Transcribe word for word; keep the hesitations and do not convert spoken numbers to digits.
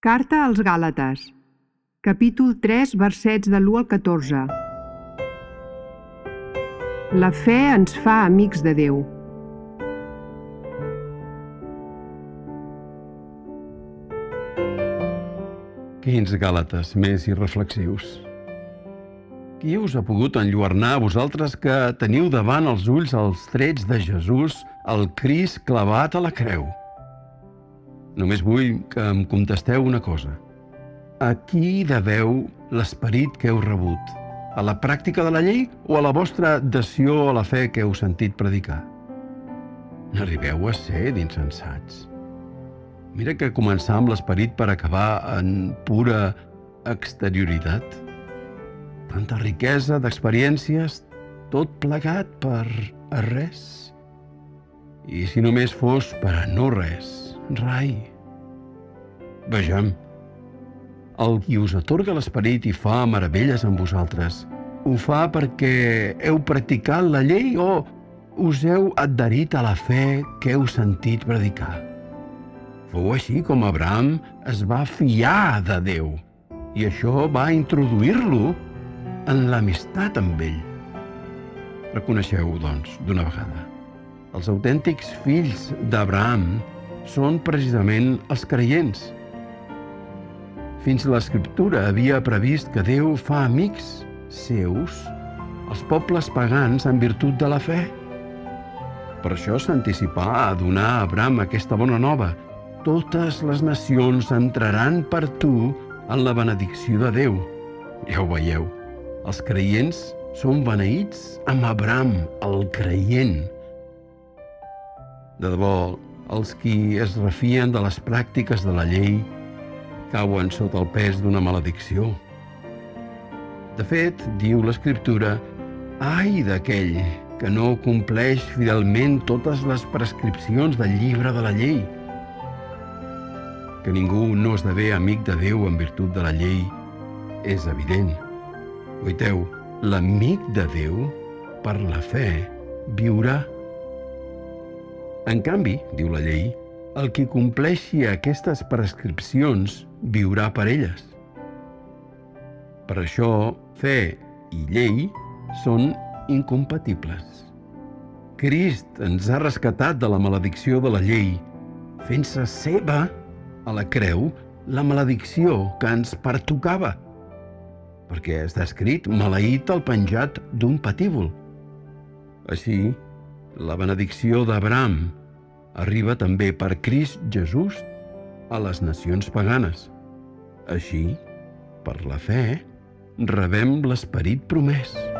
Carta als Gàlates, capítol tres, versets de l'u al catorze. La fe ens fa amics de Déu. Quins Gàlates més irreflexius! Qui us ha pogut enlluernar a vosaltres que teniu davant els ulls els trets de Jesús, el Crist clavat a la creu? Només vull que em contesteu una cosa. A qui deveu l'esperit que heu rebut? A la pràctica de la llei o a la vostra adhesió a la fe que heu sentit predicar? N'arribeu a ser d'insensats. Mira que començar amb l'esperit per acabar en pura exterioritat. Tanta riquesa d'experiències, tot plegat per a res. I si només fos per a no res, rai. Vejam, el qui us atorga l'esperit i fa meravelles amb vosaltres, ho fa perquè heu practicat la llei o us heu adherit a la fe que heu sentit predicar? Fou així com Abraham es va fiar de Déu, i això va introduir-lo en l'amistat amb ell. Reconeixeu, doncs, d'una vegada. Els autèntics fills d'Abraham són precisament els creients. Fins l'Escriptura havia previst que Déu fa amics seus els pobles pagans en virtut de la fe. Per això s'anticipà a donar a Abraham aquesta bona nova. Totes les nacions entraran per tu en la benedicció de Déu. Ja ho veieu, els creients són beneïts amb Abraham, el creient. De debò, els qui es refien de les pràctiques de la llei cauen sota el pes d'una maledicció. De fet, diu l'Escriptura, ai d'aquell que no compleix fidelment totes les prescripcions del llibre de la llei. Que ningú no esdevé amic de Déu en virtut de la llei és evident. Oiteu, l'amic de Déu, per la fe, viurà. En canvi, diu la llei, el qui compleixi aquestes prescripcions viurà per elles. Per això, fe i llei són incompatibles. Crist ens ha rescatat de la maledicció de la llei, fent-se seva a la creu la maledicció que ens pertocava, perquè està escrit maleït el penjat d'un patíbul. Així, la benedicció d'Abraham arriba també per Crist Jesús a les nacions paganes. Així, per la fe, rebem l'esperit promès.